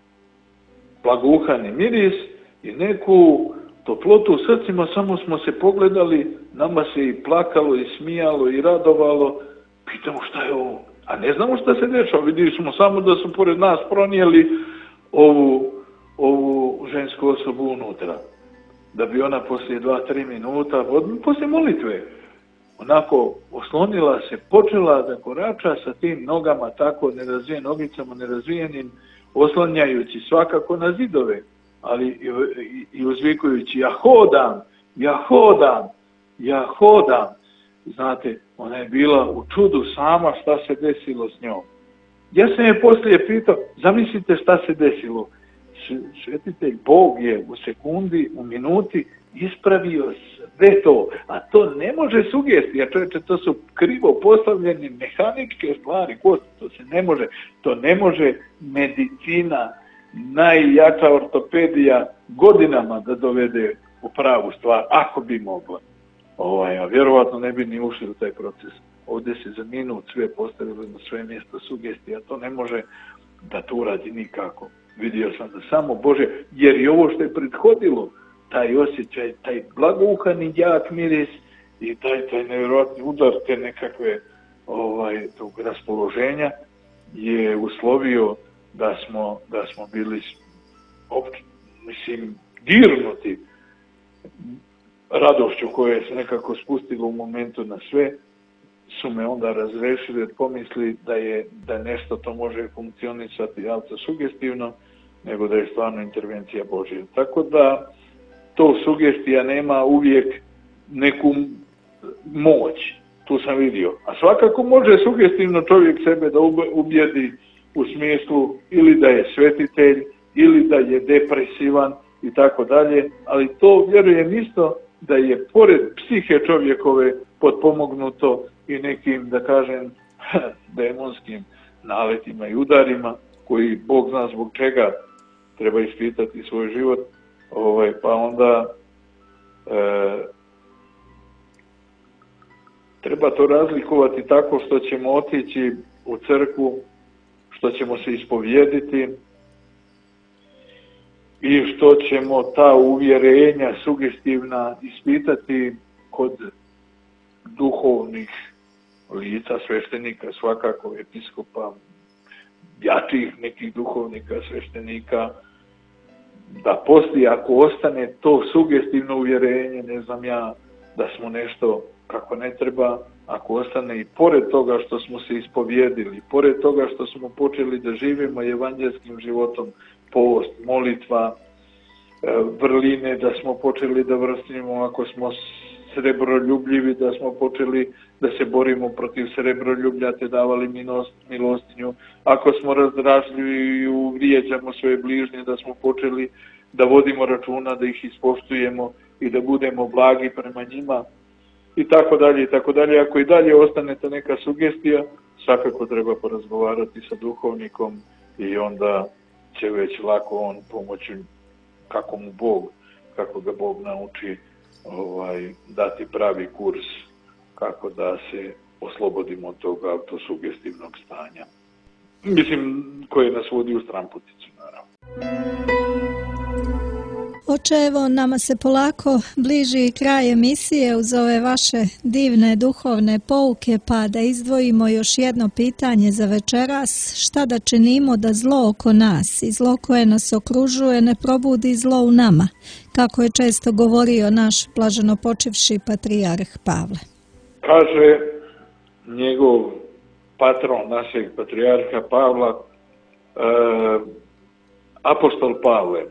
blaguhani miris i neku toplotu u srcima, samo smo se pogledali, nama se i plakalo, i smijalo, i radovalo. Pitamo šta je ovo? A ne znamo šta se dešava, vidjeli smo samo da su pored nas pronijeli ovu, ovu žensku osobu unutra. Da bi ona poslije dva, tri minuta, poslije molitve, onako oslonila se, počela da korača sa tim nogama, tako nerazvijenim nogicama, nerazvijenim, oslanjajući svakako na zidove, ali i, i, i uzvikujući, ja hodam, ja hodam, ja hodam. Znate, ona je bila u čudu sama šta se desilo s njom. Ja sam je poslije pitao, zamislite šta se desilo. Svetitelj Bog je u sekundi, u minuti ispravio sve to, a to ne može sugestija, čovječe, to su krivo postavljene mehaničke stvari, to se ne može, to ne može medicina, najjača ortopedija godinama da dovede u pravu stvar, ako bi mogla. Ovaj, a vjerovatno ne bi ni ušli u taj proces. Ovdje se za minut sve postavilo na svoje mjesto sugestija, to ne može da to uradi nikako. Vidio sam da samo Bože, jer i ovo što je prethodilo, taj osjećaj, taj blagouhani jak miris i taj, taj nevjerojatni udar te nekakve ovaj, tog raspoloženja je uslovio da smo, da smo bili opć, mislim, dirnuti radošću koje se nekako spustilo u momentu na sve, su me onda razrešili od pomisli da je da nešto to može funkcionisati autosugestivno, nego da je stvarno intervencija Božja. Tako da to sugestija nema uvijek neku moć, tu sam vidio. A svakako može sugestivno čovjek sebe da ubijedi u smislu ili da je svetitelj, ili da je depresivan i tako dalje, ali to vjerujem isto da je pored psihe čovjekove potpomognuto i nekim, da kažem, demonskim naletima i udarima koji Bog zna zbog čega treba ispitati svoj život, ovaj, pa onda e, treba to razlikovati tako što ćemo otići u crkvu, što ćemo se ispovjediti i što ćemo ta uvjerenja sugestivna ispitati kod duhovnih lica, sveštenika, svakako episkopa, jačih nekih duhovnika, sveštenika, da poslije ako ostane to sugestivno uvjerenje, ne znam ja, da smo nešto kako ne treba, ako ostane i pored toga što smo se ispovjedili, pored toga što smo počeli da živimo evanđelskim životom, post, molitva, vrline, da smo počeli da vrstimo, ako smo srebroljubljivi, da smo počeli da se borimo protiv srebroljublja, te davali milost, milostinju. Ako smo razdražljivi i uvrijeđamo svoje bližnje, da smo počeli da vodimo računa, da ih ispoštujemo i da budemo blagi prema njima i tako dalje i tako dalje. Ako i dalje ostane ta neka sugestija, svakako treba porazgovarati sa duhovnikom i onda će već lako on pomoći kako mu Bog, kako ga Bog nauči ovaj, dati pravi kurs kako da se oslobodimo od tog autosugestivnog stanja. Mislim, koje nas vodi u stranputicu, naravno. Oče, evo nama se polako bliži kraj emisije uz ove vaše divne duhovne pouke, pa da izdvojimo još jedno pitanje za večeras. Šta da činimo da zlo oko nas i zlo koje nas okružuje ne probudi zlo u nama, kako je često govorio naš blaženopočivši patrijarh Pavle? Kaže njegov patron našeg patrijarha Pavla, e, apostol Pavle,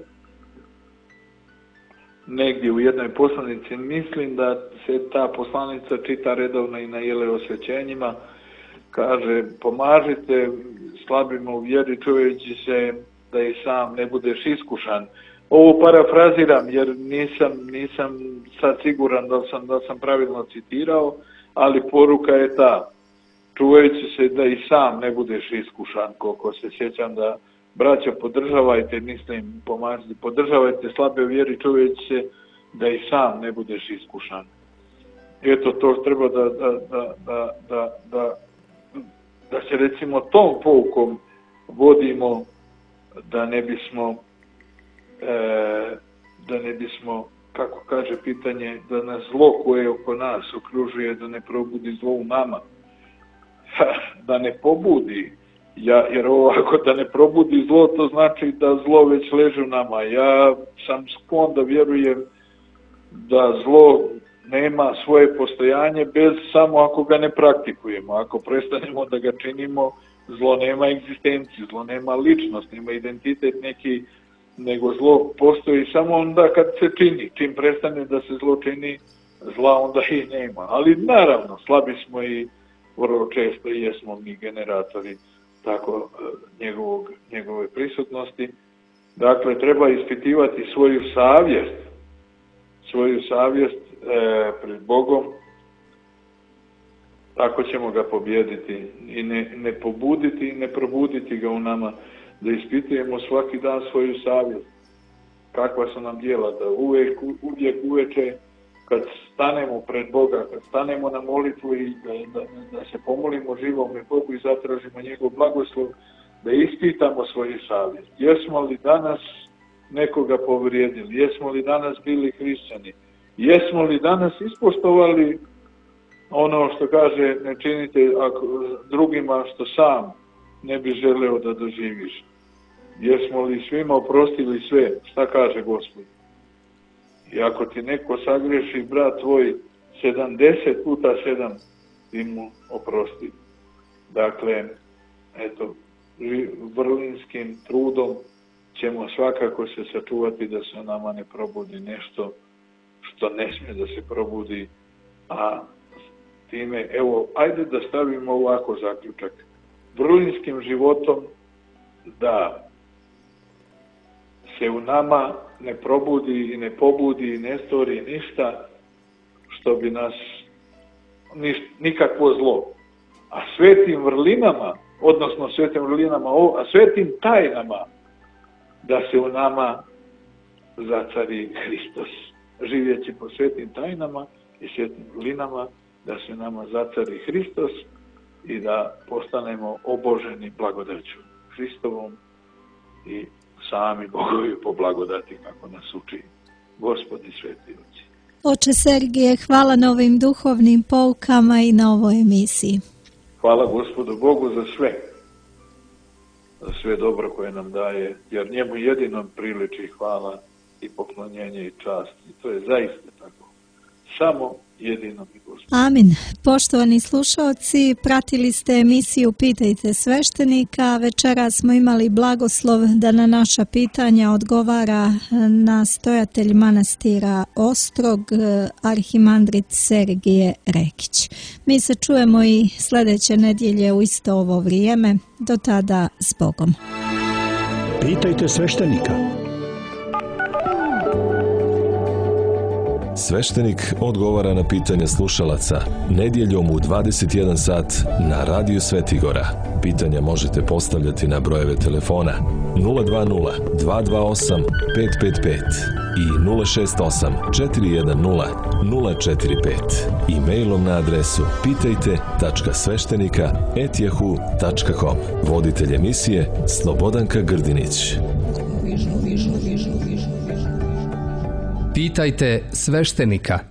negdje u jednoj poslanici, mislim da se ta poslanica čita redovno i na jele osvećenjima, kaže, pomažite slabima u vjeri čuvajući se da i sam ne budeš iskušan. Ovo parafraziram jer nisam, nisam sad siguran da sam, da sam pravilno citirao, ali poruka je ta, čuvajući se da i sam ne budeš iskušan, koliko se sjećam da braćo, podržavajte, mislim, pomažite, podržavajte slabe u vjeri, čuvajući se da i sam ne budeš iskušan. Eto, to treba da, da, da, da, da, da, da se recimo tom poukom vodimo, da ne bismo, e, da ne bismo, kako kaže pitanje, da nas zlo koje oko nas okružuje, da ne probudi zlo u nama, da ne pobudi. Ja, jer ovako da ne probudi zlo, to znači da zlo već leži u nama. Ja sam sklon da vjerujem da zlo nema svoje postojanje bez samo ako ga ne praktikujemo. Ako prestanemo da ga činimo, zlo nema egzistenciju, zlo nema ličnost, nema identitet neki, nego zlo postoji samo onda kad se čini. Čim prestane da se zlo čini, zla onda i nema. Ali naravno, slabi smo i vrlo često i jesmo mi generatori tako njegovog, njegove prisutnosti. Dakle, treba ispitivati svoju savjest, svoju savjest e, pred Bogom, tako ćemo ga pobijediti i ne, ne pobuditi i ne probuditi ga u nama, da ispitujemo svaki dan svoju savjest, kakva su nam djela, da uvijek, uvijek uveče kad stanemo pred Boga, kad stanemo na molitvu i da, da, da se pomolimo živome Bogu i zatražimo njegov blagoslov, da ispitamo svoju savjest. Jesmo li danas nekoga povrijedili? Jesmo li danas bili hrišćani? Jesmo li danas ispoštovali ono što kaže ne činite ako, drugima što sam ne bi želeo da doživiš? Jesmo li svima oprostili sve? Šta kaže Gospod? I ako ti neko sagreši, brat tvoj, sedamdeset puta sedam, ti mu oprosti. Dakle, eto, vrlinskim trudom ćemo svakako se sačuvati da se nama ne probudi nešto što ne smije da se probudi, a time, evo, ajde da stavimo ovako zaključak. Vrlinskim životom da se u nama ne probudi i ne pobudi i ne stvori ništa što bi nas, niš, nikakvo zlo. A svetim vrlinama, odnosno svetim vrlinama, a svetim tajnama, da se u nama zacari Hristos. Živjeći po svetim tajnama i svetim vrlinama, da se u nama zacari Hristos i da postanemo oboženi blagodaću Hristovom i sami Bogovi po blagodati kako nas uči Gospod i sveti oci. Oče Sergije, hvala na ovim duhovnim poukama i na ovoj emisiji. Hvala Gospodu Bogu za sve, za sve dobro koje nam daje, jer njemu jedinom priliči hvala i poklonjenje i čast. I to je zaista tako. Samo jedinom i Gospodu. Amin. Poštovani slušalci, pratili ste emisiju Pitajte sveštenika. Večera smo imali blagoslov da na naša pitanja odgovara nastojatelj manastira Ostrog, arhimandrit Sergije Rekić. Mi se čujemo i sljedeće nedjelje u isto ovo vrijeme. Do tada, s Bogom. Pitajte sveštenika. Sveštenik odgovara na pitanje slušalaca nedjeljom u dvadeset jedan sat na Radiju Svetigora. Pitanja možete postavljati na brojeve telefona nula dva nula, dva dva osam, pet pet pet i nula šest osam, četiri jedan nula, nula četiri pet. E-mailom na adresu pitajte tačka sveštenika at yahoo tačka com. Voditelj emisije Slobodanka Grdinić. Pitajte sveštenika.